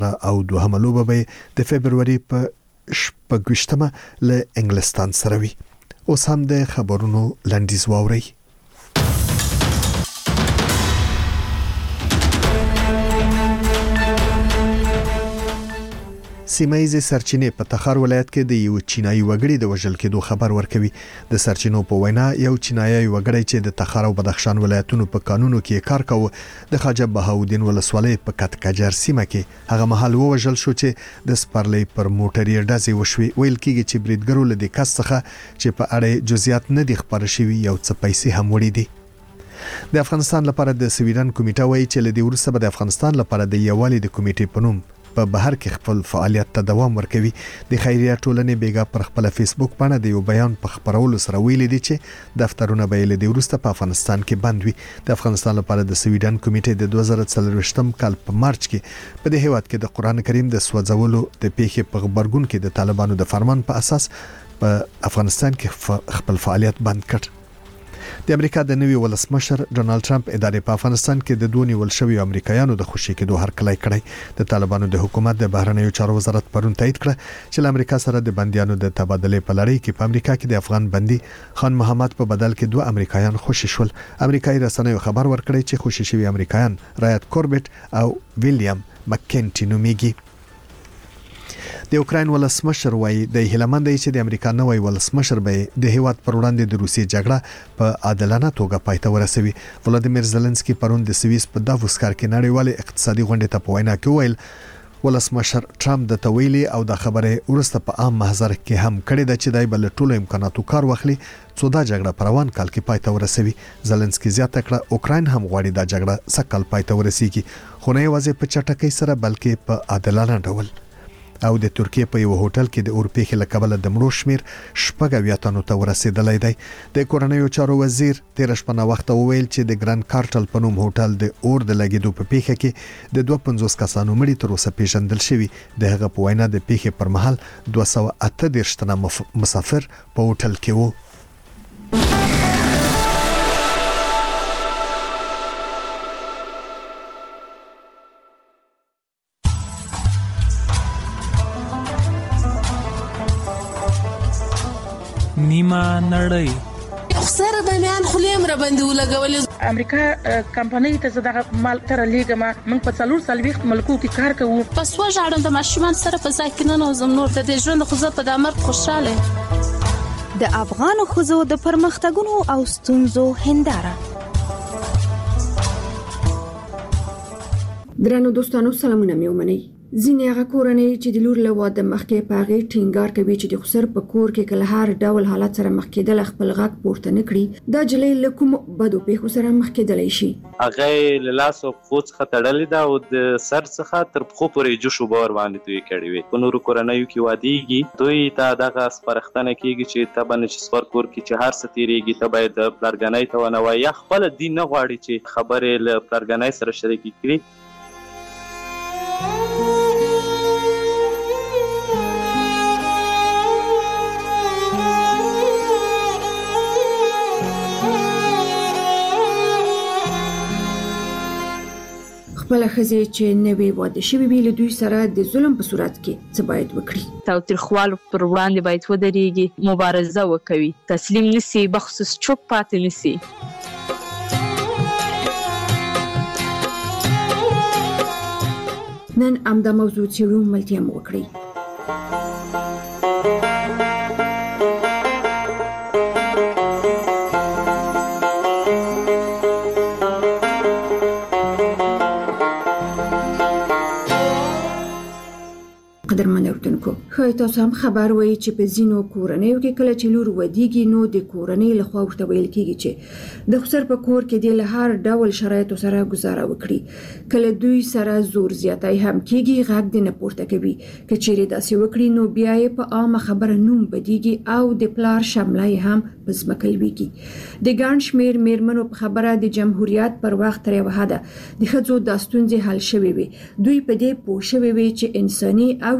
او دوهمه لوبه به د فبرवरी په 28مه له انګلستان سره وي. اوس هم د خبرونو لنډیز واوري. سیمایي سرچینې په تخار ولایت کې د یو چینایي وګړي د وژل کېدو خبر ورکوي. د سرچینو په وینا یو چینایي وګړی چې د تخار او بدخشان ولایتونو په قانونو کې کار کاوه د خواجه بهاودین ولسوالۍ په کټکجر سیمه کې هغه مهال وژل شو چې د سپرلۍ پر موټرې ډزې وشوي. ویل کېږي چې بریدګرو له دې کس څخه چې په اړه جزئیات نه دي خبر شوي یو څه پیسې هم وړي دي. د افغانستان لپاره د سویډن کمیټه وایي چې له دې وروسته به د افغانستان لپاره د یووالي د کمیټې په نوم په بهر کې خپل فعالیت ته دوام ورکوي. د خیریه ټولنې بیګا پر خپل فیسبوک باندې د یو بیان په خبرولو سره ویلي دي چې دفترونه به له دې وروسته په افغانستان کې بند وي. د افغانستان لپاره د سویډن کمیټې د 2024م کال په مارچ کې په دې هیواد کې د قران کریم د سوځولو د پیښې په خبرګون کې د طالبانو د فرمان په اساس په افغانستان کې خپل فعالیت بند کړ. د امریکا د نوي ولسمشر ډونالد ټرمپ ادارې په افغانستان کې د دوه نیول شوی امریکایانو د خوشي کېدو هرکلی کړی. د طالبانو د حکومت د بهرنیو چارو وزارت پرون تایید کړ چې له امریکا سره د بنديانو د تبادله په لړۍ کې په امریکا کې د افغان بندي خان محمد په بدل کې دوه امریکایان خوشي شول. امریکایي رسنیو خبر ورکړی چې خوشي شوی امریکایان رایت کوربټ او ویلیام مکینټي نومیږي. د اوکراین ولسمشر وایي د هیلمند چې د امریکا نوی ولسمشر به د هیواد پر وړاندې د روسیې جګړه په عادلانه توګه پای ته ورسوي. ولادیمیر زيلنسکي پرون د سویس په دافوس ښار کې نړیوال اقتصادي غونډه ته په وینا کې ویل ولسمشر ټرمپ د تویلي او د خبره ورسته په عام محضر کې هم کړی د چې دای بل ټولو امکاناتو کار واخلي څو دا جګړه پر روان کال کې پای ته ورسوي. زيلنسکي زیاته کړه اوکراین هم غواړي دا جګړه سکل پای ته ورسیږي خو نه یوازې په چټکۍ سره بلکې په عادلانه ډول. او د ترکیه په یو هوټل کې د اورپېخ له کبله د مړو شمیر 80 تنو ته ورسېدلی دی. د کورنیو چارو وزیر تیر شپه وخت وویل چې د ګران کارټل په نوم هوټل د اور د لګیدو په پیښه کې د 250 کسانو مړي تر اوسه پیژندل شوی. د هغه په وینا د پیښې پر مهال 238 تنه مسافر په هوټل کې وو. نیمه نړۍ خسر د میان خلیم را باندې ولګول. امریکا کمپنۍ ته زړه مال تر لیګما موږ په 440 ملکو کې کار کوو. پس وژاړم د ماشومان سره په ځکه نه زم نور د ژوند خو په دامر خوشاله. د افغان خوځو د پرمختګونو او ستونزو هنداره. درنو دوستانو سلامونه مې ومنئ. ځینې هغه کورنۍ چې د لور له واده مخکې په هغې ټینګار کوي چې د خسر په کور کې کله هر ډول حالت سره مخ کېدل خپل غږ پورته نه کړي دا جلۍ له کوم بدو پیښو سره مخ کېدلی شي. هغه له لاس او پښو څخه تړلې ده او د سر څخه تر پښو پورې جوشو باور باندې دوی کړي وي. په نورو کورنیو کې واديږي دوی ته دغه سپارښتنه کیږي چې ته باندې چې سپار کور کې چې هر څه تیریږي ته باید پلارګنۍ ته ونه وایي یا خپل دین نه غواړي چې خبرې له پلارګنۍ سره شریک کړي. خپل خزې چې نوې واده شوي وي له دوی سره د ظلم په صورت کې څه باید وکړي؟ تاوتریخوالو پر وړاندې باید ودرېږي، مبارزه وکوي، تسلیم نسی، بخصوص چوپ پاتې نسی. نن همدا موضوع څېړو ملتیا مو وکړئ. قدرمن اردوونکو ښایي تاسو هم خبر وئ چې په ځینو کورنیو کې کله چې لور ودیږي نو د کورنۍ لخوا ورته ویل کېږي چې د خسر په کور کې د له هر ډول شرایطو سره گزاره وکړي. کله دوی سره زور زیاتی هم کېږي، غږ دې نه پورته کوي. که چیرې داسې وکړي نو بیا یې په عامه خبره نوم بدیږي او د پلار شمله یې هم په ځمکه لویږي. د ګڼ شمېر مېرمنو په خبره د جمهوریت پر وخت تر یوه حده د ښځو دا ستونزې حل شوې وې. دوی په دې پوه شوې وې چې انساني او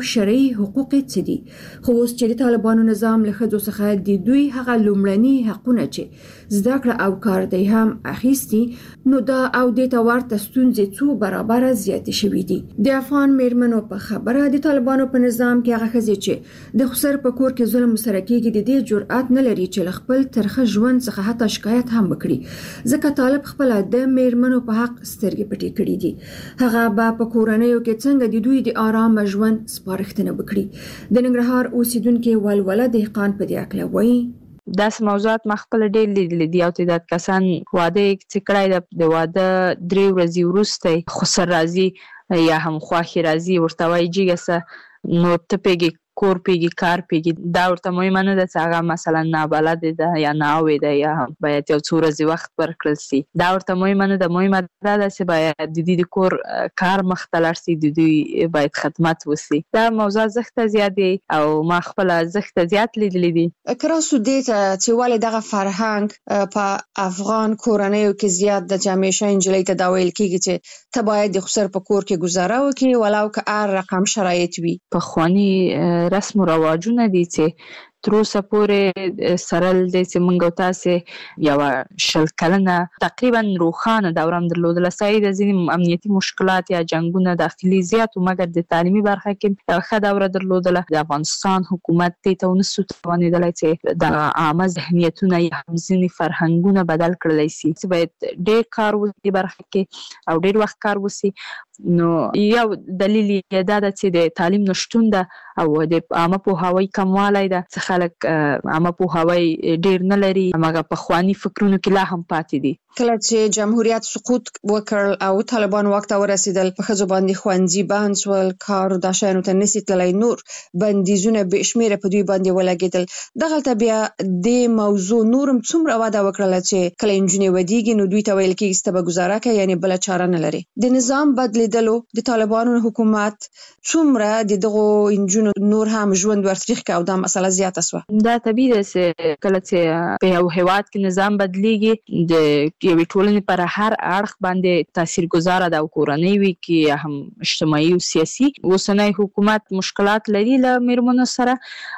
شرعي حقوق څه دي. خو اوس چې د طالبانو نظام له ښځو څخه د دوی هغه لومړني حقونه چې زده کړه او کار دی هم اخیستي، نو دا او د ورته ستونزې څو برابره زیاتې شوې دي. د افغان میرمنو په خبره د طالبانو په نظام کې هغه ښځې چې د خسر په کور کې ظلم سره کېږي د دې جرأت نه لري چې له خپل ترخه ژوند څخه حتی شکایت هم وکړي، ځکه طالب خپل د میرمنو په حق سترګې پټې کړې دي. هغه به په کورنیو کې څنګه د دوی د آرام ژوند سپارښتنه وکړي. د ننګرهار اوسیدونکو ولوله دهقان په دې اړه وایي. داس موضوعات مخبل ډېر لیدل دي او تعداد کسان واده چې کړای د واده 3 ورځې وروسته خسر راځي یا هم خواخي راځي ورته وایي جګسه نو ته پیږي کور پیږي کار پیږي، دا ورته مهمه نه ده چې هغه مثلا نابلد ده یا ناوې ده یا باید یو څو ورځې وخت ورکړل شي. دا ورته مهمه نه ده، مهمه دا ده چې باید د دې کور کار مخ ته لاړ شي، د دوی باید خدمت وشي. دا موضوع زښته زیات دی او ما خپل زښته زیات لیدلې دي. کراسو دې ته چې ولې دغه فرهنګ په افغان کورنیو کې زیات د جامعه انجلۍ ته دا ویل کېږي چې ته باید د خسر په کور کې گزاره وکړي ولو که هر رقم شرایط وي. په خواني رسم و رواجونه دي چې تر اوسه پورې سرل دي چې موږ او تاسې یو شل کلنه تقریبا روښانه دوره هم درلودله. صحیح د ځینې امنیتي مشکلات یا جنګونه داخلي زیات و مګر د تعلیمي برخه کې یو ښه دوره درلودله. د افغانستان حکومت دې ته ونسو توانېدلی چې د عامه ذهنیتونه یا هم ځینې فرهنګونه بدل کړلی شي، چې باید ډېر کار وشي برخه کې او ډېر وخت کار وشي. نو یو دلیل یې دا ده چې د تعلیم نشتون ده او د عامه پوهاوي کموالی ده چې خلک عامه پوهاوي ډېر نه لري، هماغه پخواني فکرونو کې لا هم پاتې دي. کله چې جمهوریت سقوط وکړ او طالبان واک ته ورسېدل، په ښځو باندې ښوونځي بند شول، کار د شیانو ته نشي تللی، نور بندیزونه بې شمېره په دوی باندې ولګېدل. دغلته بیا د موضوع نورم څومره وده وکړله چې کله نجونې ودیږي نو دوی ته ویل کېږي چې ته به ګزاره کوې، یعنې بله چاره نه لري. د نظام بدلېدلو د طالبانو حکومت څومره د دغو نجونو نور هم ژوند ورتریخ کړ او دا مسله زیاته شوه. دا طبیعي ده چې کله چې په یو هېواد کې نظام بدلېږي د یوې ټولنې پر هر اړخ باندې تاثیرګذاره ده او کورنۍ وي کې یا هم اجتماعي او سیاسي. اوسنی حکومت مشکلات لري له میرمنو سره،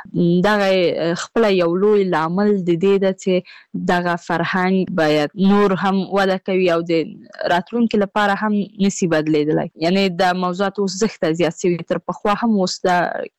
دغه خپل یو لوی لامل د دې ده چې دغه فرهنګ باید نور هم وده کوي او د راتلونکي لپاره هم نشي بدلېدلی. یعنې دا موضوعات اوس زښته زیات شوي، تر پخوا هم اوس دا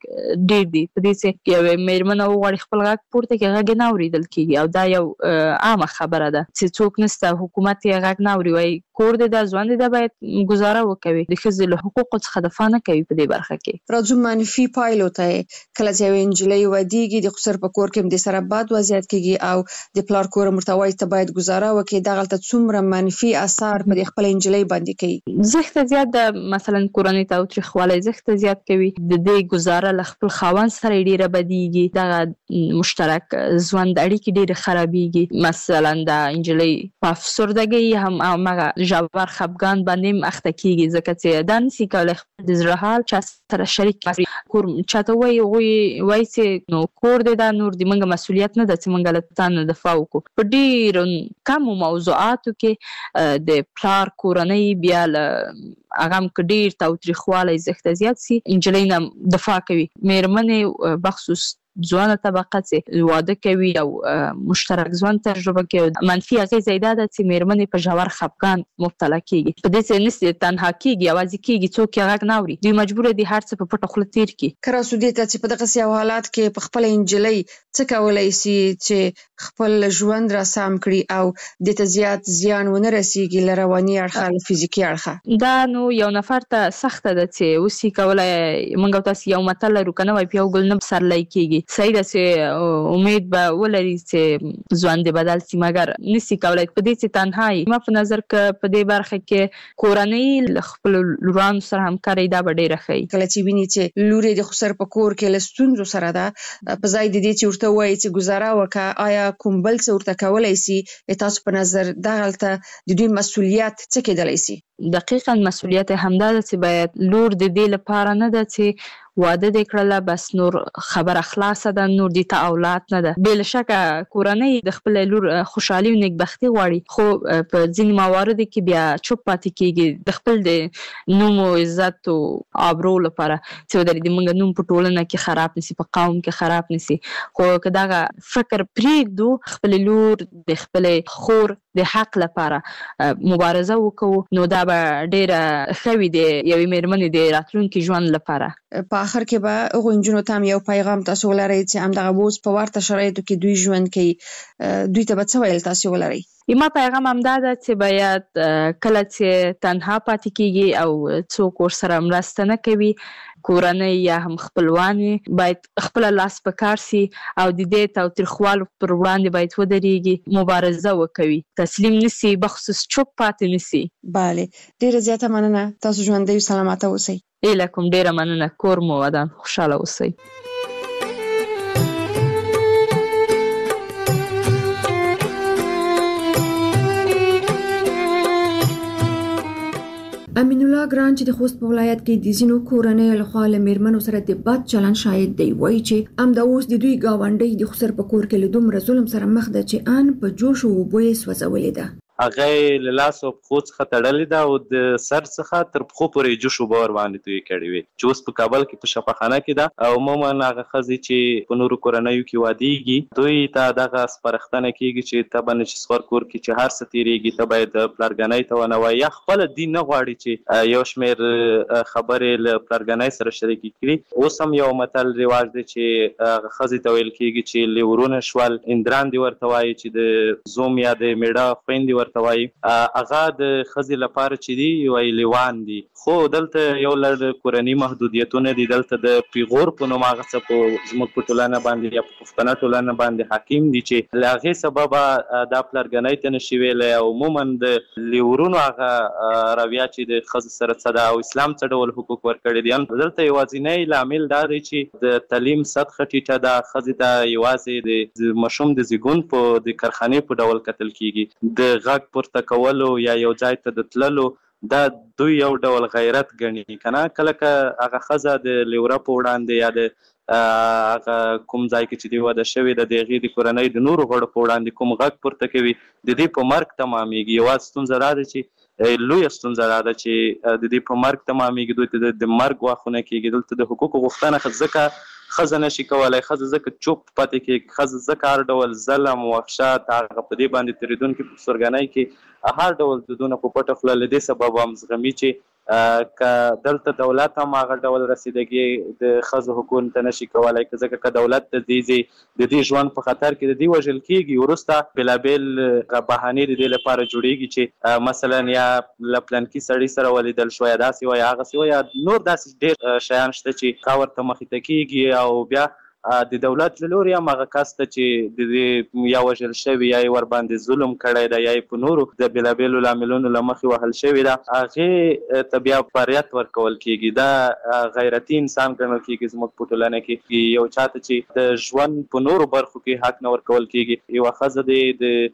ډېر دي په دې چې یوې میرمنه وغواړي خپل غږ پورته کړي، غږ یې نه اورېدل کېږي او دا یو عامه خبره ده چې څوک نشته حکومت یې غږ نه اوري، وایي کور دی دا ژوند دی دا باید گزاره وکوي، د ښځې له حقوقو څخه دفاع نه کوي په دې برخه کې. راځو منفي پایلو ته. کله چې یوه نجلۍ ودیږي د خسر په کور کې هم د سره بد وضعیت کېږي او د پلار کور ورته وایي ته باید گزاره وکړي، دغلته څومره منفي اثر په دې خپل نجلۍ باندې کوي. زښته زیات ده، مثلا کورنۍ تاوتریخوالی زښته زیات کوي، د دې گزاره له خپل خاوند سره ډېره بدیږي، دغه مشترک ژوند اړیکې ډېرې خرابېږي. مثلا د نجلۍ په افسردګۍ هم هغه ژور خفګان باندې هم اخته کېږي، ځکه چې دا نشي کولی خپل د زړه حال چا سره شریک کړي. کور چاته وایي هغوی وایي چې نو کور دی دا نور د موږ مسؤلیت نه ده چې موږ له تا نه دفاع وکړو. په ډېرو کمو موضوعاتو کې د پلار کورنۍ بیا له هغه هم که ډېر تاوتریخوالی زښته زیات شي نجلۍ نه دفاع کوي. میرمنې بخصوص ځوانه طبقه چې واده کوي او مشترک ژوند تجربه کوي، منفي اغېزه یې دا ده چې میرمنې په ژور خفګان مبتلا کېږي. په دې چې نشي تنها کېږي، یوازې کېږي، څوک یې غږ نه اوري، دوی مجبوره دي هر څه په پټه خوله تېر کړي. کراسو دې ته چې په دغسې یو حالات کې په خپله نجلۍ څه کولی شي چې خپل ژوند را سم کړي او دې ته زیات زیان ونه رسېږي له رواني اړخه له فزیکي اړخه. دا نو یو نفر ته سخته ده چې اوس یې کولی موږ او تاسې یو متل لرو که نه وایي په یو ګل نه پسرلی کېږي. صحیح ده چې امید به ولري چې ژوند دې بدل شي مګر نشي کولی په دې چې تنها یې. ما په نظر که په دې برخه کې کورنۍ له خپلو لورانو سره همکارۍ دا به ډېره ښه وي. کله چې ویني چې لور یې د خسر په کور کې له ستونزو سره ده، په ځای د دې چې ورته ووایي چې ګزاره وکړه، آیا کوم بل څه ورته کولی شي؟ تاسو په نظر دغلته د دوی مسؤلیت څه کېدلی شي؟ دقیقاً مسؤلیت همدا ده چې باید لور د دې لپاره نه ده چې واده دې کړله بس نور خبره خلاصه ده، نور دې ته اولاد نه ده. بې له شکه کورنۍ د خپل لور خوشحالي او نیکبختي غواړي، خو په ځینې مواردو کې بیا چوپ پاتې کیږي د خپل د نوم او عزت او آبرو لپاره چې ودرې موږ نوم په ټولنه کې خراب نسی، په قوم کې خراب نسی. خو که دغه فکر پرېږدو، خپل لور د خپل خور د حق لپاره مبارزه وکړو، نو دا به ډېره ښه وي د یوې مېرمنې د راتلونکي ژوند لپاره. په آخر کې به هغو نجونو ته هم یو پیغام تاسو ولرئ چې همدغه اوس په ورته شرایطو کې دوی ژوند کوي، دوی ته به څه ویل تاسو ولرئ؟ ما پیغام همدا ده چې باید کله چې تنها پاتې کیږي او څوک ورسره مرسته نه کوي، کورنۍ یا هم خپلوانې باید خپل لاس په کار سي او د دې تاوتریخوالو پر وړاندې باید ودرېږي، مبارزه وکوي، تسلیم نسی، بخصوص چوپ پاتې نسی. بله، ډېره زیاته مننه. تاسو ژوندی او سلامته اوسئ. ایله کوم ډېره مننه. کور مو ودان، خوشحاله اوسئ. امین الله ګران چې د خوست په ولایت کې د ځینو کورنۍ لخوا له میرمنو سره د بد چلند شاید دی، وایي چې همدا اوس د دوی ګاونډۍ د خسر په کور کې له دومره ظلم سره مخ ده چې ان په جوش او اوبو یې سوځولې ده. هغه له لاس او پښو څخه تړلې ده او د سر څخه تر پښو پورې جوش اوبه ورباندې توی کړې وي، چې اوس په کابل کې په شفاخانه کې ده. او عموما هغه ښځې چې په نورو کورنیو کې وادېږي، دوی ته دغه سپارښتنه کېږي چې ته به نه چې سخور کور کې چې هر څه تېرېږي ته باید پلارګنۍ ته ونه وایي، یا خپله دین نه غواړي چې یو شمېر خبرې له پلارګنۍ سره شریکې کړي. اوس هم یو متل رواج دی چې هغه ښځې ته ویل کېږي چې لیورونه شول، اندران دې ورته وایي چې د زوم یا د میړه خویندې ورته وایي. هغه د ښځې لپاره چې دي وایي لیوان دي. خو دلته یو لړ کورني محدودیتونه دي، دلته د پیغور په نوم هغه څه په زموږ په ټولنه باندې یا په پښتنه ټولنه باندې حاکم دي چې له هغې سببه دا پلارګنۍ ته نشي ویلی. عموما د لیورونو هغه رویه چې د ښځو سره څه ده او اسلام څه ډول حقوق ورکړي دي، دلته یوازینی لامل دا دی چې د تعلیم سطحه ټیټه ده. ښځې ته یوازې د ماشوم د زیږون په د کارخانې په ډول کتل کیږي، د غږ پورته کولو یا یو ځای ته د تللو دا دوی یو ډول غیرت ګڼي که نه. کله که هغه ښځه د لیوره په وړاندې یا د هغه کوم ځای کې چې دی واده شوې ده د هغې د کورنۍ د نورو غړو په وړاندې کوم غږ پورته کوي، د دې په مرګ تمامېږي. یوازې ستونزه دا ده چې لویه ستونزه دا ده چې د دې په مرګ تمامېږي، دوی ته د مرګ واخونه کېږي. دلته د حقوقو غوښتنه ځکه ښځه نشي کولی، ښځه ځکه چوپ پاتې کېږي، ښځه ځکه هر ډول ظلم وحشت هغه په دې باندې تېرېدونکي په سورګنۍ کې هر ډول دودونه په پټه خوله له دې سبب هم زغمي چې که دلته دولت هم هغه ډول رسیدګي د ښځو حقوقو ته نشي کولی، که ځکه که دولت د دې ژوند په خطر کې د دې وژل کېږي، وروسته بېلابېل بهانې د دې لپاره جوړېږي چې مثلا یا له پلانکي سړي سره ولیدل شوی، داسې وایي هغسې وایي، یا نور داسې ډېر شیان شته چې کا ورته مخې ته کېږي. او بیا د دولت له لوري هم هغه کس ته چې د دې یا وژل شوي یا یې ورباندې ظلم کړی ده یا یې په نورو د بېلابېلو لاملونو له مخې وهل شوې ده، هغې ته بیا فریت ورکول کېږي. دا غیرتي انسان ګڼل کېږي زموږ په ټولنه کې. یو چا ته چې د ژوند په نورو برخو کې حق نه ورکول کېږي، یوه ښځه دی د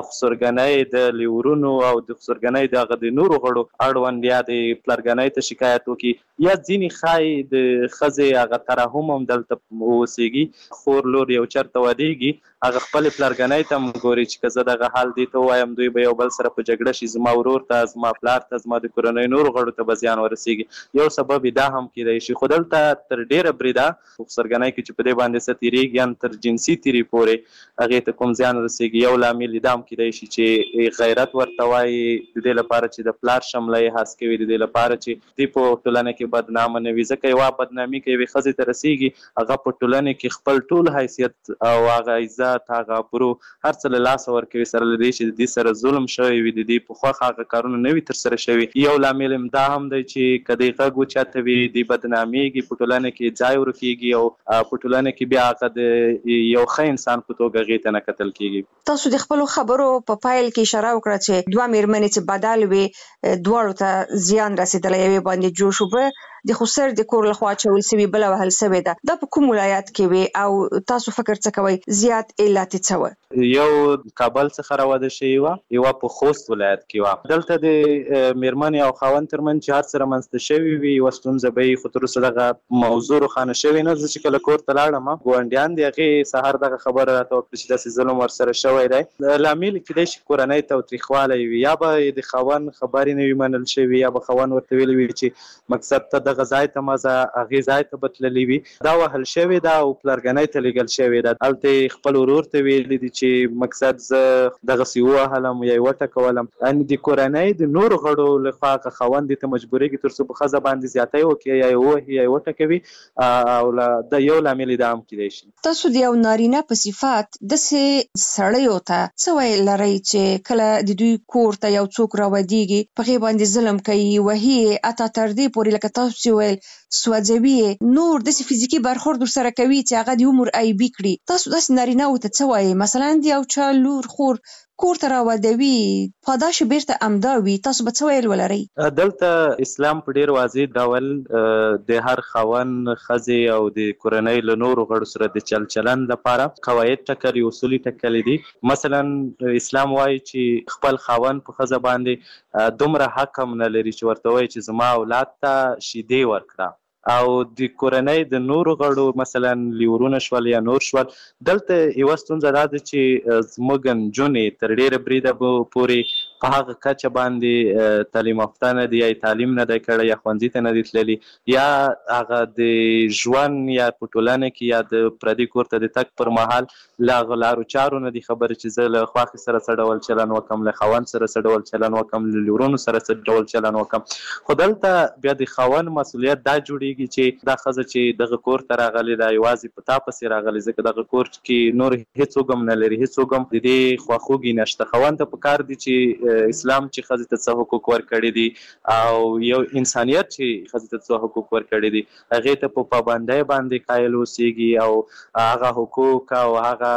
خسرګنۍ د لیورونو او د خسرګنۍ دغه د نورو غړو اړوند یا د پلارګنۍ ته شکایت وکړي، یا ځینې ښایي د ښځې هغه ترحم هم دلته اوسېږي. خور لور یو چېرته ودېږي، هغه خپلې پلارګنۍ ته هم ګوري چې که زه دغه حال دې ته ووایم دوی به یو بل سره په جګړه شي، زما ورور ته، زما پلار ته، زما د کورنۍ نورو غړو ته به زیان ورسېږي. یو سبب دا هم کېدی شي. خو دلته تر ډېره بریده په خسرګنۍ کې چې په دې باندې څه تېرېږي، یعنې تر جنسي تېري پورې هغې ته کوم زیان رسېږي، یو لامل دا هم کېدی شي چې غیرت ورته وایي، د دې لپاره چې د پلار شمله یې هڅ کوي، د دې لپاره چې دې په ټولنه کې بدنامه نه وي. ځکه یوه بدنامي که یوې ښځې ته رسېږي، هغه په ټولنه کې خپل ټول حیثیت او هغه عزت، هغه ابرو هر څه له لاسه ورکوي، سره له دې چې د دې سره ظلم شوی وي، د دې په خوښه هغه کارونه نه وي ترسره شوي. یو لامل هم دا هم دی چې که دې غږ وچاته وي، دې بدنامېږي، په ټولنه کې ځای ورکېږي او په ټولنه کې بیا هغه د یو ښه انسان په توګه هغې ته نه کتل کېږي. تاسو د خپلو خبرو په پایل کې اشاره وکړه چې دوه مېرمنې چې بدل وي دواړو ته زیان رسېدلی، یوې باندې جوش اوبه د خسر د کور لخوا چول سوي بل وهل سوي ده دا په کوم ولایت کې وي او تاسو فکر څه کوئ زیات علت څه و؟ یو کابل څخه راوده شوی و، یو په خوست ولایت کې و. دلته د میرمنې او خاوند ترمنځ چې هر څه رامنځته شوي وي یوه ستونزه به وي، خو تر اوسه دغه موضوع روښانه شوې نه. زه چې کله کور ته لاړم ګاونډیان د هغې سهار دغه خبره راته وکړه چې داسې ظلم ورسره شوی دی. لامل کیدای شي کورنۍ تاوتریخوالی وي، یا به د خاوند خبرې نه وي منل شوي، یا به خاوند ورته ویلي وي چې مقصد ته دغه ځای ته مه ځه، هغې ځای ته به تللي وي. دا وهل شوې ده او پلرګنۍ ته لېږل شوې ده. هلته خپل ورور ته ویلي دي چې مقصد زه دغسې ووهلم یا یې وټکولم. یعنې د کورنۍ د نورو غړو لخوا هغه خاوند دې ته مجبورېږي تر څو په ښځه باندې زیاتی وکړي یا یې ووهي یا یې وټکوي، او د یو لامل دا هم کیدای شي. تاسو د یو نارینه په صفت داسې سړیو ته څه ویل لرئ چې کله د دوی کور ته یو څوک راودیږي په هغې باندې ظلم کوي، وهي یې، حتی تر دې پورې لکه تاسو چې ویل سوځوي یې، نور داسې فزیکي برخورد ورسره کوي چې هغه د عمر عیبي کړي. تاسو داسې نارینه‌وو ته څه وایئ؟ مثلا د یو چا لور خور کور ته راودوي، پاداش یې بیرته همدا وي، تاسو به څه ویل ولرئ؟ دلته اسلام په ډېر واضح ډول د هر خاوند، ښځې او د کورنۍ له نورو غړو سره د چل چلند لپاره قواعد ټاکلي، اصول یې ټاکلي دي. مثلا اسلام وایي چې خپل خاوند په ښځه باندې دومره حق هم نه لري چې ورته وایي چې زما اولاد ته شیدې ورکړه، او د کورنۍ د نورو غړو مثلا لیورونه شول یا نور شول. دلته یوه ستونزه دا ده چې زموږ نجونې تر ډېره بریده پورې په هغه کچه باندې تعلیم یافته نه دي، یا تعلیم نه دی کړی، یا ښوونځي ته نه دي تللي، یا هغه د ژوند یا په ټولنه کې یا د پردي کور ته د تګ پر مهال له هغه لارو چارو نه دي خبرې چې زه له خواښې سره څه ډول چلن وکړم، له خاوند سره څه ډول چلن وکړم، له لیورونو سره څه ډول چلن وکړم. خو دلته بیا د خاوند مسؤلیت دا جوړېږي چې دا ښځه چې دغه کور ته راغلې ده یوازې په تا پسې راغلې، ځکه دغه کور کې نور هېڅوک هم نه لري، هېڅوک هم د دې خواخوږي نشته. خاوند ته پکار دي چې اسلام چې ښځې ته څه حقوق ورکړي دي او یو انسانیت چې ښځې ته څه حقوق ورکړي دي هغې ته په پابندۍ باندې قایل اوسېږي، او هغه حقوق او هغه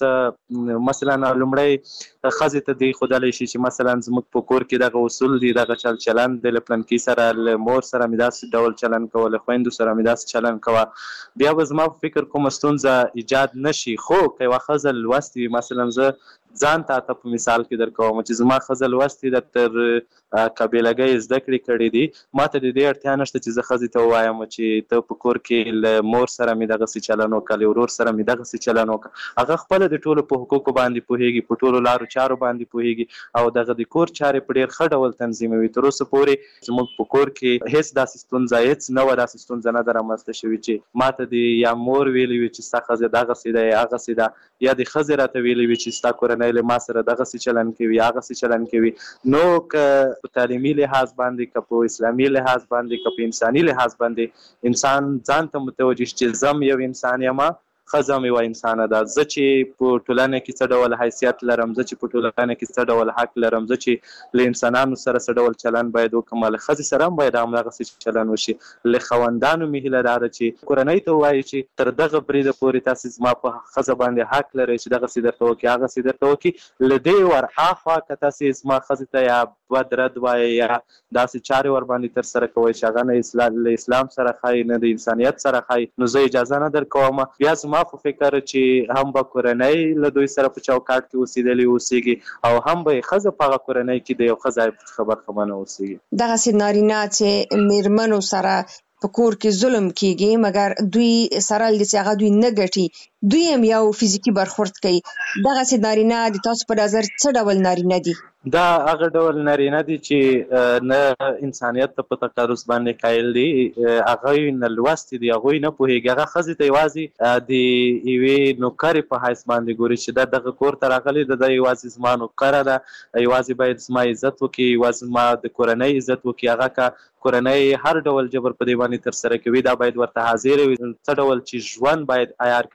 څه مثلا لومړی ښځې ته دی ښودلی شي چې مثلا زموږ په کور کې دغه اصول دي، دغه چل چلند دی، له پلنکي سره له مور سره مې داسې ډول چلن کوه، له خویندو سره مې داسې چلن کوه. بیا به زما په فکر کومه ستونزه ایجاد نشي. خو که یوه ښځه لوستې وي، مثلا زه ځان ته په مثال کې در کوم چې زما ښځه لوستې ده، تر قابلګۍ زده کړې کړې دي، ما ته د دې اړتیا نشته چې زه ښځې ته ووایم چې ته په کور کې له مور سره مې دغسې چلن وکړه، له ورور سره مې دغسې چلن وکړه. هغه خپله د ټولو په حقوقو باندې پوهېږي، په ټولو لارو چارو باندې پوهېږي، او دغه د کور چارې په ډېر ښه ډول تنظیموي. تر اوسه پورې زموږ په کور کې هېڅ داسې ستونزه هېڅ نه وه داسې ستونزه نه ده رامنځته شوې چې ما ته د یا مور ویلي وي چې ستا ښځه دغسې ده یا هغسې ده، یا د ښځې راته ویلي وي چې ستا کورنۍ له ما سره دغسې چلن کوي هغسې چلن کوي. نو که په تعلیمي لحاظ باندې، که په اسلامي لحاظ باندې، که په انساني لحاظ باندې انسان ځان ته متوجه چې زه هم یو انسان یم، ښځه هم یوه انسانه ده، زه چې په ټولنه کې څه ډول حیثیت لرم، زه چې په ټولنه کې څه ډول حق لرم، زه چې له انسانانو سره څه ډول چلن باید وکړم، له ښځې سره هم باید همدغسې چلن وشي. له خاوندانو مې هیله دا ده چې کورنۍ ته ووایي چې تر دغه بریده پورې تاسې زما په ښځه باندې حق لرئ چې دغسې درته وکړي هغسې درته وکړي. له دې ورهاخوا که تاسې زما ښځې ته یا بد رد وایي یا داسې چارې ورباندې ترسره کوئ چې هغه نه له اسلام سره ښایي، نه د انسانیت سره ښایي، نو زه اجازه نه درکوم. بیا زما په فکر چې هم به کورنۍ له دوی سره په چوکاټ کې اوسېدلې اوسېږي، او هم به یې ښځه په هغه کورنۍ کې د یو ښه ځای څخه برخمنه اوسېږي. دغسې نارینه چې میرمنو سره په کور کې ظلم کیږي مګر دوی سره چې هغه دوی نه ګټي، دوی هم یو فزیکي برخورد کوي، دغسې نارینه د تاسو په نظر څه ډول نارینه دي؟ دا هغه ډول نارینه دي چې نه انسانیت ته په تقرص باندې قایل دي، هغوی نه لوستي دي، هغوی نه پوهېږي. هغه ښځې ته یوازې د یوې نوکرې په حیث باندې ګوري چې دا دغه کور ته راغلې ده، دا یوازې زما نوکره ده، یوازې باید زما عزت وکړي، یوازې زما د کورنۍ عزت وکړي. هغه که کورنۍ هر ډول جبر په دې باندې ترسره کوي، دا باید ورته حاضر وي، څه ډول چې ژوند باید عیار کړي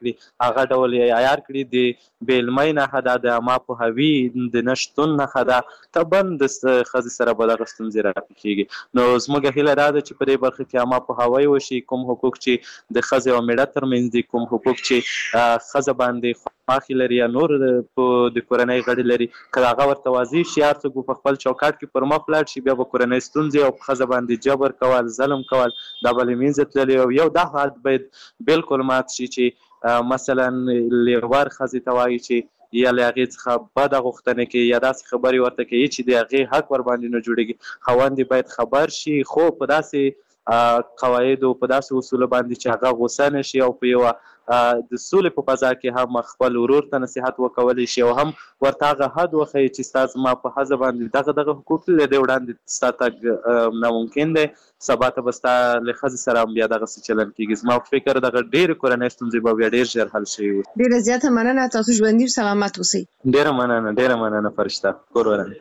هغه ډول یې عیار کړي د بېلمۍ نښه ده د عامه پوهاوي د نشتون نښه ده طبعا د ښځې سره به دغه ستونزې راپېښېږي. نو زموږ هیله دا ده چې په دې برخه کې عامه پوهاوی وشي، کوم حقوق چې د ښځې او مېړه ترمنځ دي، کوم حقوق چې ښځه باندې خواخې لري یا نور د کورنۍ غړي لري، که هغه ورته واضح شي، هر څوک په خپل چوکاټ کې پر مخ ولاړ شي، بیا به کورنۍ ستونزې او په ښځه باندې جبر کول، ظلم کول دا به له منځه تللي او یو دا حد باید بالکل مات شي چې مثلا لیوار ښځې ته وایي چې یا له هغې څخه بده غوښتنې کوي یا داسې خبرې ورته کوي چې د هغې حق ورباندې نه جوړېږي. خاوند یې باید خبر شي، خو په داسې قواعدو په داسې اصولو باندې چې هغه غوسه نه شي او په یوه د سولې په فضا کې هم خپل ورور ته نصیحت وکولی شي او هم ورته هغه حد وښیي چې ستا زما په ښځه باندې دغه حقوق له دې وړاندې ستا تګ ناممکن دی، سبا ته به ستا له ښځې سره هم بیا دغسې چلن کېږي. زما په فکر دغه ډېرې کورنۍ ستونزې به بیا ډېر ژر حل شوي وي. ډېره زیاته مننه، تاسو ژوندي سلامت اوسئ. ډېره مننه فرشته، کور وران.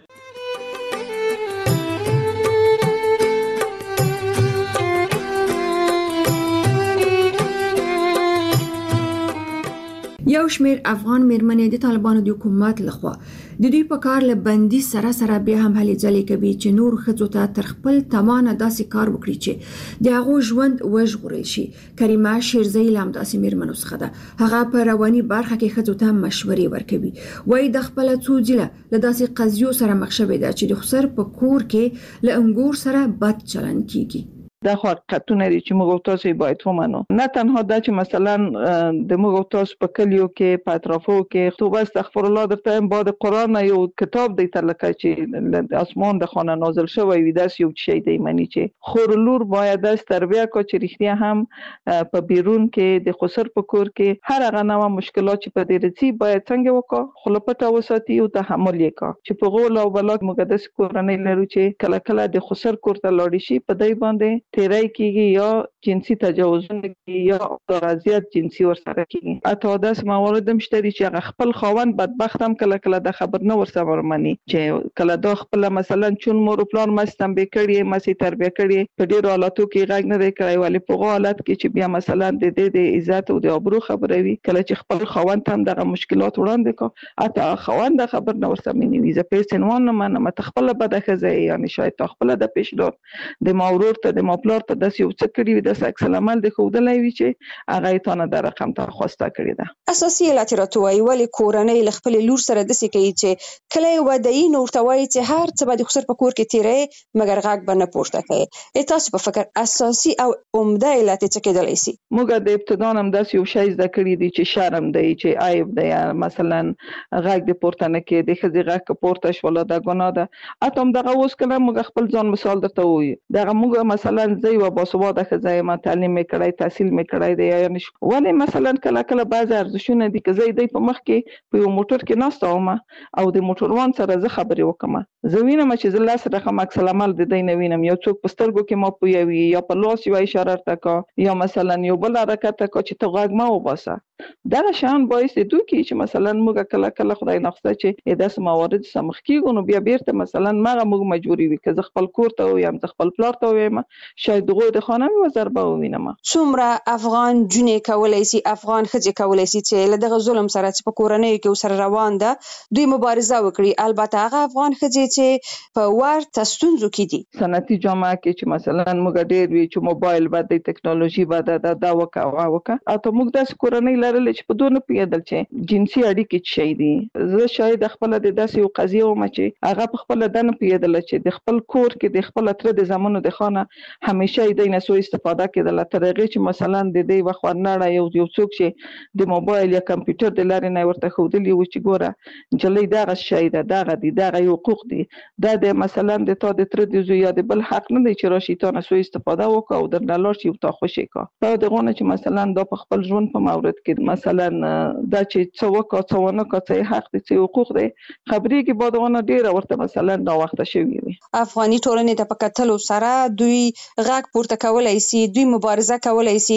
یو شمیر افغان میرمنې د طالبانو د حکومت لخوا د دوی په کار له بندي سره بیا هم هلې ځلې کوي چې نور ښځو ته تر خپل توانه داسې کار وکړي چې د هغو ژوند وژغورل شي. کریمه شیرزی له همداسې میرمنو څخه ده. هغه په رواني برخه کې ښځو ته مشورې ورکوي. وایي د خپله څو ځله له داسې قضیو سره مخ شوې ده چې د خسر په کور کې له انګور سره بد چلن کیږي. دا خو حقیقتونه دي چې موږ او تاسو باید ومنو. نه تنها دا چې مثلا د موږ او تاسو په کلیو کې په اطرافو کې توبه استغفر الله درته هم بعد قرآن یو کتاب دی تر لکه چې د اسمان د خانه نازل شوی وي، داسې یو شی دی مني چې خور لور باید داس تربیه کو چې رښتیا هم په بیرون کې د خسر په کور کې هر هغه نوع مشکلات چې په دې رسي باید څنګه وکړو، خپل پټه وساتي او تحمل یې کا چې په غول او بلاک مقدس کورنۍ لرو چې کله کله د خسر کور ته لاړ شي په دای باندې تیرای کیږي یا جنسي تجاوزونه کیږي یا اذیت جنسي ورسره کیږي. اته داس موارد هم شته چې هغه خپل خاوند بدبخت هم کله کله د خبر نه ورسره ورمني چې کله دا خپل مثلا چون مور پلان مستم به کړی مسی تربیه کړی په ډیرو حالاتو کې غږ نه دی کړی، ولی په حالت کې چې بیا مثلا د عزت او د ابرو خبره وي، کله چې خپل خاوند هم دغه مشکلات وړاندې کو اته خاوند خبر نه ورسره مني وي زه پیسې نه منم تخپل بده خزه یعنی شاید تخپل د پیشلور د مورور ته د مپلار ته داسې یو څه کړي وي داسې عکس العمل د ښودلی وي چې هغه یې تانه د رقم ته خواسته کړې ده. اساسي علت راته وایي ولې کورنۍ له خپلې لور سره داسې کوي چې کله یې واده یي نو ورته وایي چې هر څه به د خسر په کور کې تېروي مګر غږ به نه پورته کوي. تاسو په فکر اساسي او عمده علت څه کېدلی شي؟ موږ د ابتدا نه همداسې یو شی زده کړي دي چې شرم دی، چې عیب دی، مثلا غږ د پورته نه کې د ښځې غږ که پورته شوله دا ګناه ده. حتی همدغه اوس کله موږ خپل ځان مثال درته ووایو دغه موږ مثلا زه یوه باسواده ښځه یم، تعلیم مې کړی، تحصیل مې کړی دی، یعنې ولې مثلا کله کله بعضې ارزښتونه دي که زه دی په مخ کې په یو موټر کې ناسته وم او د موټروان سره زه خبرې وکړم، زه وینم چې زه لاس رقم عکس العمل د دی نه وینم، یو څوک په سترګو کې ما پویوي یا په لاس یوه اشاره ورته کا یا مثلا یو بل حرکت ته کا چې ته غږ مه وباسه. دغه شیان باعث د دوی کې چې مثلا موږ کله کله خدای ناخواسته چې داسې موارد سره مخ کېږو نو بیا بیرته مثلا مغه موږ مجبوري وي که زه خپل کور ته ویم زه خپل پلار ته ویم شاید دغه د خانه مې ضربه ووینم. څومره افغان جونې کولی شي، افغان ښځې کولی شي چې له دغه ظلم سره چې په کورنیو کې ورسره روان ده دوی مبارزه وکړي؟ البته هغه افغان ښځې چې په ورته ستونزو کې دي صنعتي جامعه کې چې مثلا موږ ډېر وي چې موبایل بد دی، ټکنالوژي بده ده، دا وکړه هغه وکړه، او موږ داسې کورنۍ لرلې چې په دوی نه پوهېدل چې جنسي اړیکې څه شی دي. زه شاید خپله د داسې یو قضیه وم چې هغه په خپله دا نه پوهېدله چې د خپل کور کې د خپل تره د زامنو د خانه همیشه یې دی نه سوء استفاده کېدله تر هغې چې مثلا د دې وخت ورنړه یو څوک چې د موبایل یا کمپیوټر د لارې نه ورته ښودلي وو چې ګوره نجلۍ دغه شی ده، دغه دي، دغه یو حقوق دي، دا د مثلا د تا د تره د زوی یا د بل حق نه دی چې راشي تا نه سوء استفاده وکړه او درنه لاړ شي او تا خوشې کړه. دا دغه نه چې مثلا دا په خپل ژوند په مورد کې مثلا دا چې څه وکړه څه ونه کړه څه حق دی څه حقوق دی خبرې کې بعد غونه ډېره ورته مثلا ناوخته شوې وي. افغاني ټولنې ته په کتلو سره دوی غږ پورته کولی شي، دوی مبارزه کولی شي.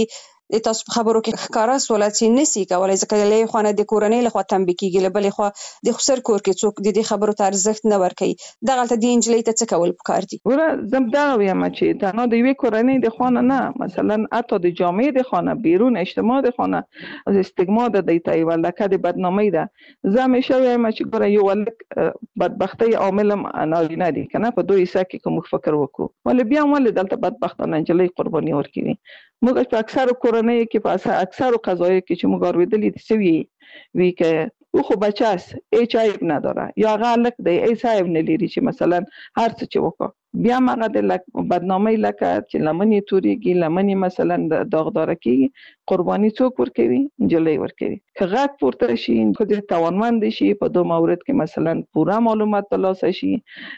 تاسو خبرو کې ښکارا سولات نسی کولای ځکه له خو نه د کورنۍ له خوا تنبیه کیږي بلې خو د خسر کور کې څوک د دې خبرو ته ارزښت نه ورکوي دغه ته د انجلۍ ته څه کول پکار دي ورا زم دا وایم چې تنها د یوې کورنۍ د خانه نه مثلا حتی د جامعې د خانه بیرون اجتماع د خانه از استگما د دیتا یو لکه د بدنامۍ ده زه همیشه وایم چې ګوره یو ولک بدبختی عامل نارینه دي کنه په دوی حصہ کې کوم فکر وکړو ولې بیا ولې دلته بدبختانه انجلۍ قرباني ورکړي موږ په اکثر کورنۍ کې په اکثر قضایي کې چې موږ اوریدلې دي سوي وی که او خو بچاس ایچ آی نداره یا غلط دی ای صاحب نه لري چې مثلا هر څه چې وکړه بیا مغه د بدنامۍ لکه چې لمنې توريږي لمنې مثلا داغدار کیږي قرباني څوک ورکوي انجلۍ ورکوي که غږ پورته شي خو د توانمند شي په دوه مورد کې مثلا پوره معلومات ترلاسه شي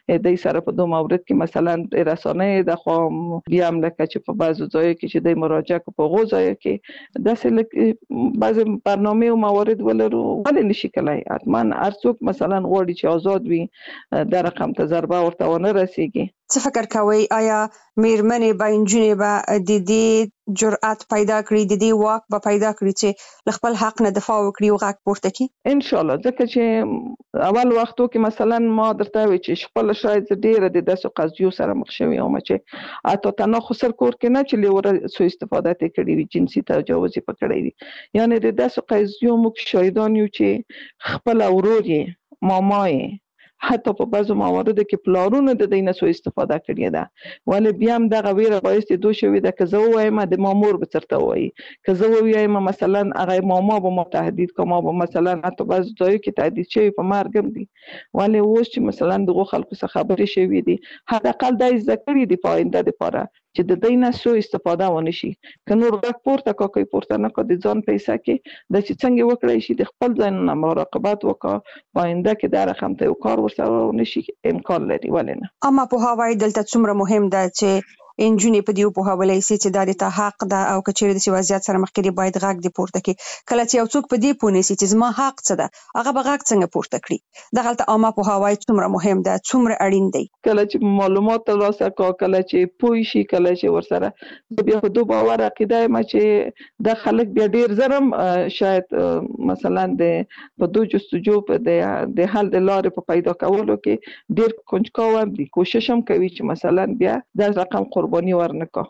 د سره په دوه مورد کې مثلا رسانه د خو بیا هم لکه چې په بعضو ځایو کې چې د مراجعه په غوځایو کې داسې بعض برنامه او موارد ولرو ولې نشي کولای حتما هر څوک مثلا غوړي چې آزاد وي د رقم تجربه ورته ونه رسیږي څه فکر کوي آیا میرمنې با انجونې با د دې جرأت پیدا کړی د دې واک به پیدا کړی چې خپل حق نه دفاع وکړي او غږ پورته کړي ان شاء الله ځکه چې اول وختو کې مثلا ما درته وی چې خپل شاید ډیره د داسې قضیو سره مخ شوی او چې اته تنه خسر کور کې نه چې لور سو استفاده کړي وي جنسي تجاوز پکړی وي یعنی د داسې قضیو مخ شاهدان یو چې خپل اوروري مامای حتی په بعضو مواردو کې پلارونو د دینه سو استفاده کړی ده ولې بیا هم دغه ویره بایست دوه شوی ده که زه وایم د مامور به چرته وایي که زه وایم مثلا هغه ماما به ما تهدید کوم به مثلا حتی بعض ځایو کې تهدید شوی په مرګ دي ولې اوس چې مثلا دغه خلکو څخه خبرې شوی دي حداقل د ذکر دي پاینده لپاره چې د دینه سو استفاده ونه شي که نور وخت پورته کوي پورته نه کوي د ځان پیسې کې د چې څنګه وکړای شي د خپل ځان نه مراقبت وکړي پاینده کې د رقم ته کار ورسره نشي امکان لري ولنه اما په هواي دلته څومره مهم ده چې انجونې په دیو په حواله سي چې د ته حق ده او کچېره د وضعیت سره مخ کې باید غږ دی پورته کې کله چې یو څوک په دې پونې سي چې زما حق څه ده هغه به غږ څنګه پورته کړي دغه ته اما په هواي څومره مهم ده څومره اړین دی کله چې معلومات ترلاسه کله چې پوي شي کله چې ورسره بیا په دوه باور عقیده ما چې د خلک بیا ډیر زرم شاید مثلا د په دوه جستجو په د حل د لارې په پیدا کولو کې ډیر کنجکاو دي کوشش هم کوي چې مثلا بیا د رقم قربانی ورنکا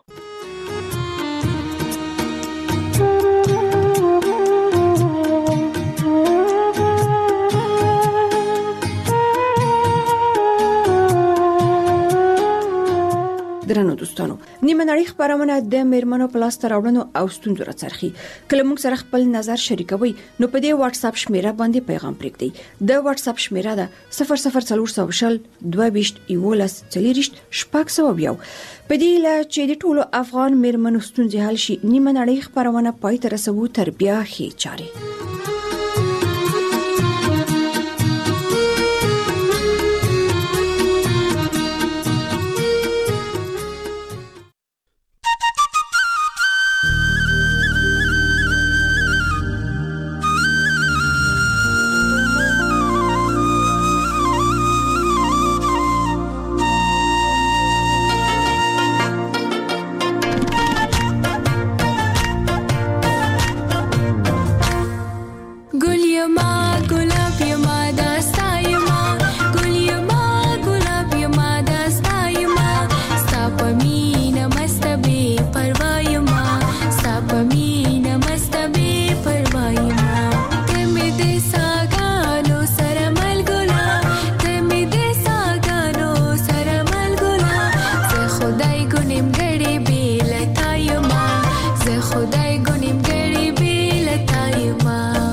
درنو دوستانو نیمه نړۍ خبرونه د میرمنو پلاستر راوړنو او ستونزو راڅرخي کله موږ سره خپل نظر شریکوي نو په دې واتس اپ شمیره باندې پیغام پرېږدئ د واتس اپ شمیره ده 0040 22 11 40 شپږ په دې لا چې د ټولو افغان میرمنو ستونزې حل شي نیمه نړۍ خبرونه پای ته رسوي تر بیا هي چاري خدای ګونیم ګړې بیل تایما